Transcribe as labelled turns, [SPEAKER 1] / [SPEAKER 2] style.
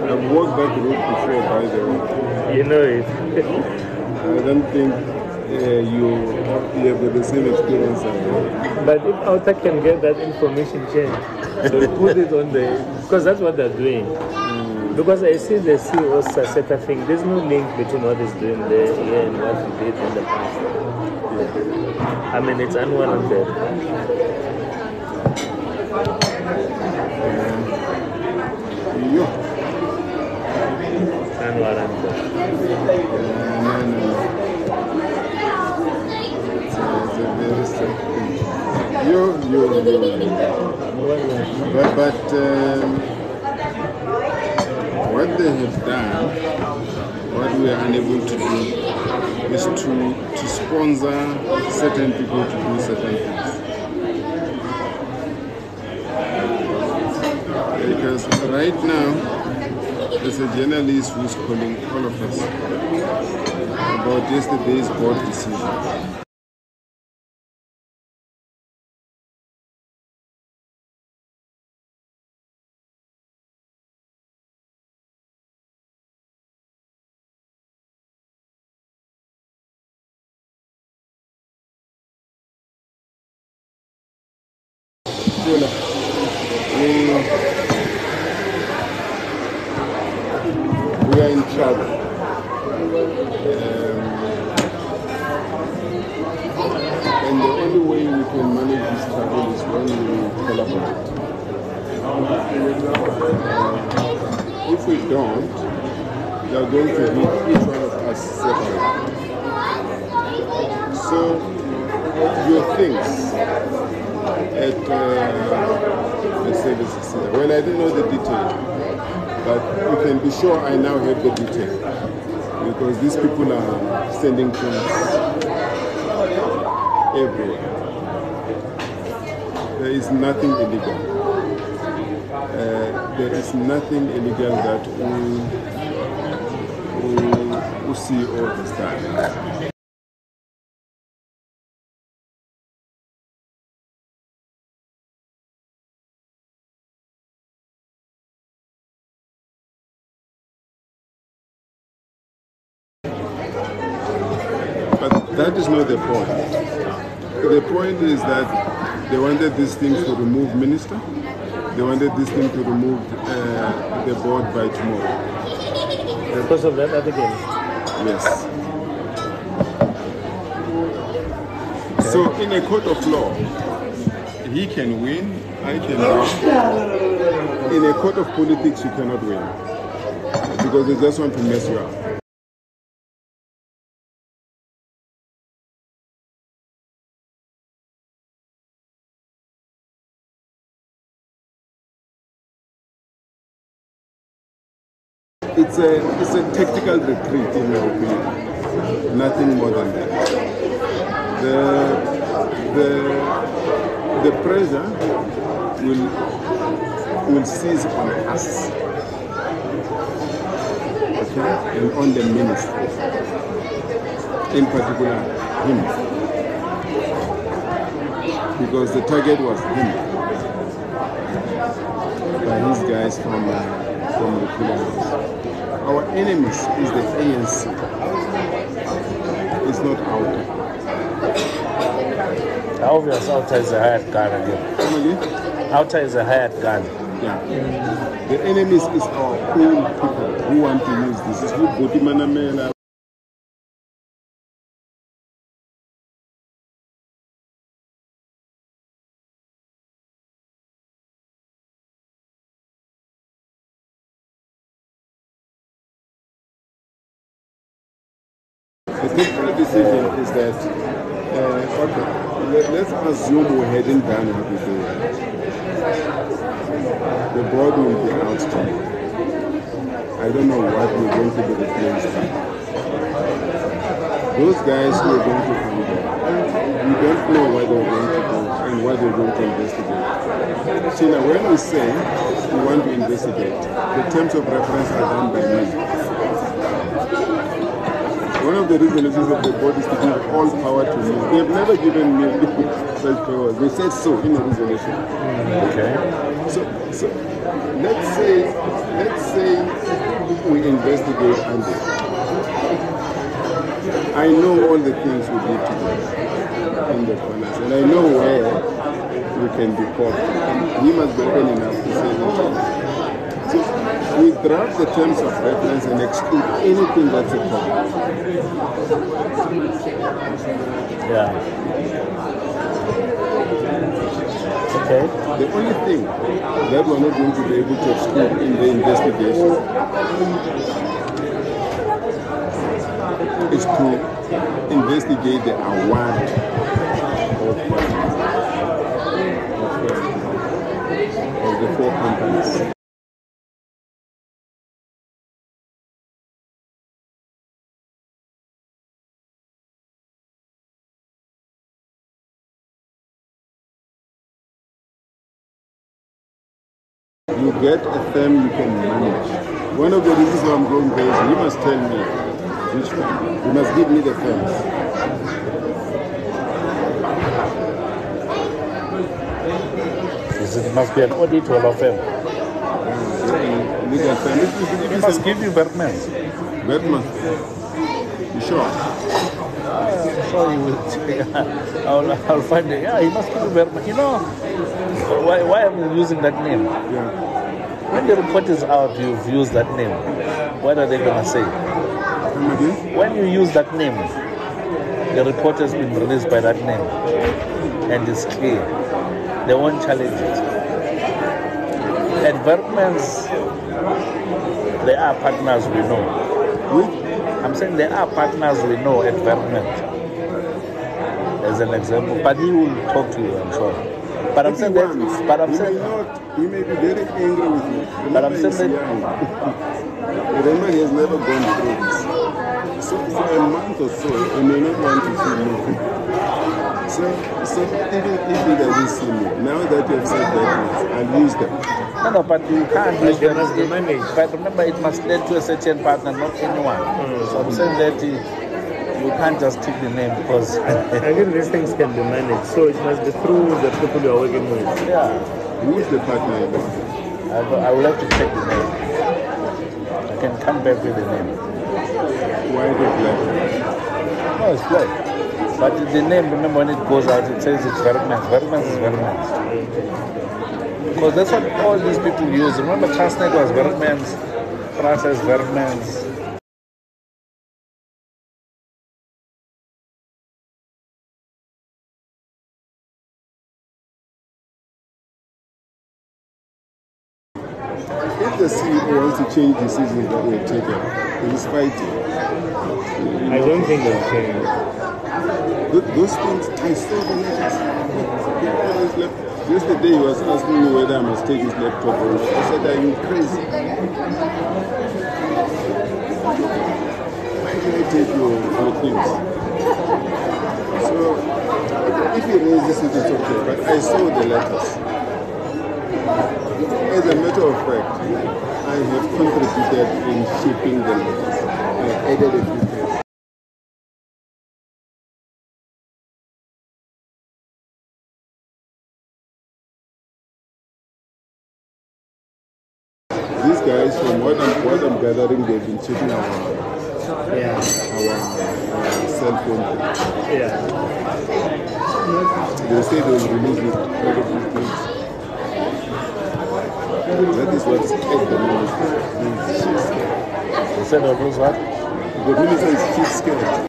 [SPEAKER 1] I've walked that route before, by the way.
[SPEAKER 2] You know it.
[SPEAKER 1] I don't think you have got the same experience I have.
[SPEAKER 2] But if Outer can get that information changed, they'll put it on the... Because that's what they're doing. Because I see the CEO Saseta thing, there's no link between what he's doing there here and what he did in the past. Yeah. I mean, it's unwarranted. Unwarranted.
[SPEAKER 1] It's a very sad thing. But what they have done, what we are unable to do, is to sponsor certain people to do certain things. Because right now, there's a journalist who's calling all of us about yesterday's board decision. We are in trouble. And the only way we can manage this trouble is when we collaborate. If we don't, they are going to hit each one of us separately. So, your things at let's say this is well, I don't know the detail, but you can be sure I now have the detail because these people are sending things everywhere. There is nothing illegal. There is nothing illegal that we see all the time. But that is not the point. The point is that they wanted these things to remove minister. They wanted this thing to remove the board by tomorrow.
[SPEAKER 2] Because of that article?
[SPEAKER 1] Yes. So in a court of law, he can win, I can win. In a court of politics, you cannot win. Because they just want to mess you up. It's a tactical retreat, in my opinion. Nothing more than that. The pressure will cease on us, okay, and on the minister, in particular him, because the target was him by his guys from the Philippines. Our enemies is the ANC. It's not Outer.
[SPEAKER 2] Obvious, Outer is a hired gun again. Outer is a hired gun.
[SPEAKER 1] Yeah. The enemies is our own people who want to use this. It's who Botimanamela. The technical decision is that, okay, let's assume we hadn't done what we do. The board will be out tomorrow. I don't know what we're going to be replaced with. Those guys who are going to come there, we don't know what they're going to do and what they're going to investigate. So now when we say we want to investigate, the terms of reference are done by me. One of the resolutions of the board is to give all power to me. They have never given me such powers. They said so in the resolution.
[SPEAKER 2] Okay.
[SPEAKER 1] So let's say investigate Andy. I know all the things we need to do in the corners, and I know where we can be caught. And he must be open enough to say that. So we draft the terms of reference and exclude anything that's a problem.
[SPEAKER 2] Yeah. Okay.
[SPEAKER 1] The only thing that we're not going to be able to exclude in the investigation is to investigate the award of the 4 companies. You get a firm you can manage. One of the reasons why I'm going there is you must tell me which firm. You must give me the firms.
[SPEAKER 3] It must be an audit or a firm.
[SPEAKER 1] Legal firm.
[SPEAKER 3] It must give you Bergman's.
[SPEAKER 1] Bergman. You sure?
[SPEAKER 3] So you will. I'll find it. Yeah, he must give you Bergman. You know, why am I using that name?
[SPEAKER 1] Yeah.
[SPEAKER 3] When the report is out, you've used that name. What are they going to say?
[SPEAKER 1] Come again?
[SPEAKER 3] When you use that name, the report has been released by that name, and it's clear. They won't challenge it. At Bergman's, there are partners we know. I'm saying there are partners we know at Bergman, as an example. But he will talk to you, I'm sure. But I'm saying that. But I'm saying.
[SPEAKER 1] He may be very angry with you.
[SPEAKER 3] But I'm saying that.
[SPEAKER 1] Remember, he has never gone through this. So for a month or so, he may not want to see me. So even if he doesn't see me, now that you have said that, I'll use them.
[SPEAKER 3] No, but you can't use them.
[SPEAKER 2] Must be managed.
[SPEAKER 3] But remember, it must lead to a certain partner, not anyone. So I'm saying that you can't just take the name because.
[SPEAKER 2] I think these things can be managed, so it must be through the people you are working with.
[SPEAKER 3] Yeah.
[SPEAKER 1] Who is the partner?
[SPEAKER 3] I will have to check the name. I can come back with the name.
[SPEAKER 1] Why the black?
[SPEAKER 3] No, it's black. But the name, remember when it goes out, it says it's Bergman's. Bergman's is Bergman's. Because that's what all these people use. Remember, Transnet was Bergman's, Process Bergman's.
[SPEAKER 1] If the CEO wants to change decisions that were taken, he's fighting.
[SPEAKER 2] I don't think they'll change.
[SPEAKER 1] Those things, I saw the letters. Yesterday he was asking me whether I must take his laptop or not. I said, are you crazy? Why can I take your things? So, if he raises it, it's okay. But I saw the letters. As a matter of fact, I have contributed in shipping the letters. I added a few things. These guys, from what I'm gathering, they've been checking our cell phone.
[SPEAKER 2] Yeah.
[SPEAKER 1] They say they will release it all of these things. That is what's at the moment.
[SPEAKER 3] They said, what?
[SPEAKER 1] The minister is scared.